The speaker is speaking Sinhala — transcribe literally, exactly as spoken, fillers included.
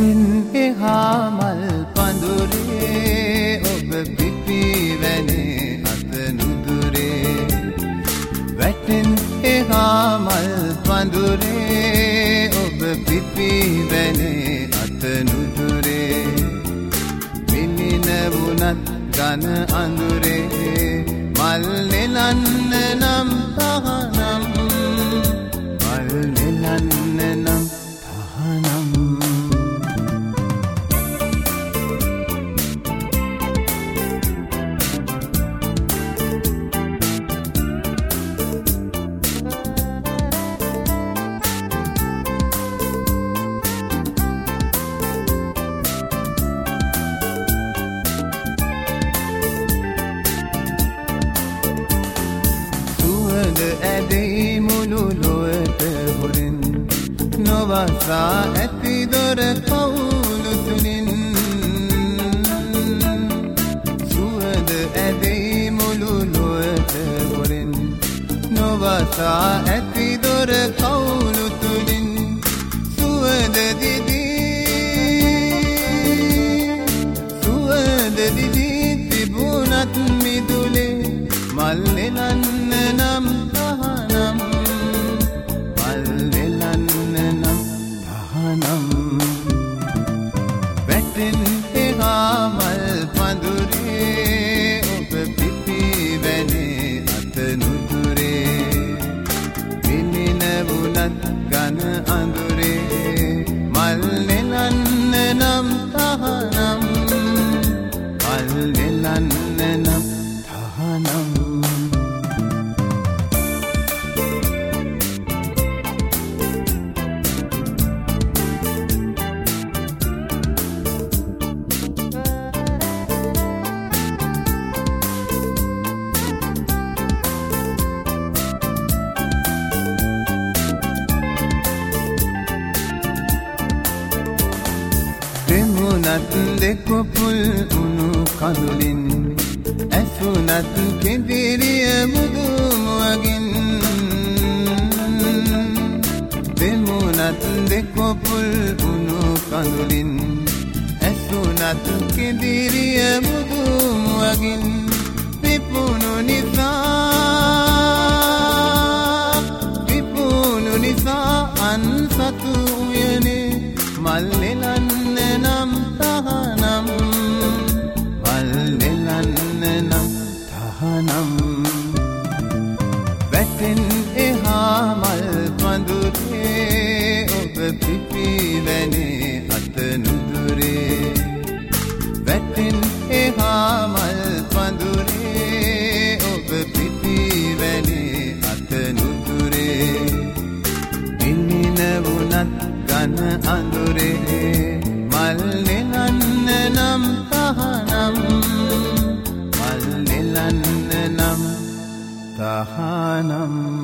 වැටෙන් එහා මල් පඳුරේ ඔබ පිපි වැනේ අත නුදුරේ වැටෙන් එහා මල් පඳුරේ ඔබ පිපි වැනේ අත නුදුරේ මිනින වුණත් ගන අඳුරේ මල් නෙලන්න නම් තහනම් මල් නෙලන්න නම් තහනම් ඇදෙයි මුළු ලොවට හොරෙන් නොවසා ඇති දොර කවුළු තුලින් සුවඳ ඇදෙයි මුළු ලොවට හොරෙන් නොවසා ඇති දොර කවුළු තුලින් සුවඳ දිදී සුවඳ දිදී තිබුණත් මිදුලේ මල් නෙලන්න නම් තහනම් මල් නෙලන්න නම් තහනම් වැටෙන් එහා මල් පඳුරේ ඔබ පිපි වැනේ අත නුදුරේ මිනින වුණත් ගන අඳුරේ මල් නෙලන්න නම් තහනම් මල් නෙලන්න නම් තහනම් දෙමුණත් දෙකොපුල් උණු කඳුලින් ඇසුණත් කෙඳිරිය මුදුමුවගින් දෙමුණත් දෙකොපුල් උණු කඳුලින් ඇසුණත් කෙඳිරිය මුදුමුවගින් පිපුණු නිසා පිපුණු නිසා අන්සතු උයනේ මල් නෙලන්න නම් තහනම් මල් නෙලන්න නම් තහනම් වැටෙන් එහා මල් පඳුරේ ඔබ පිපි වැනේ අත නුදුරේ වැටෙන් එහා මල් පඳුරේ ඔබ පිපි වැනේ අත නුදුරේ මිනින වුණත් ගන අඳුරේ මල් නෙලන්න නම් තහනම් මල් නෙලන්න නම් තහනම්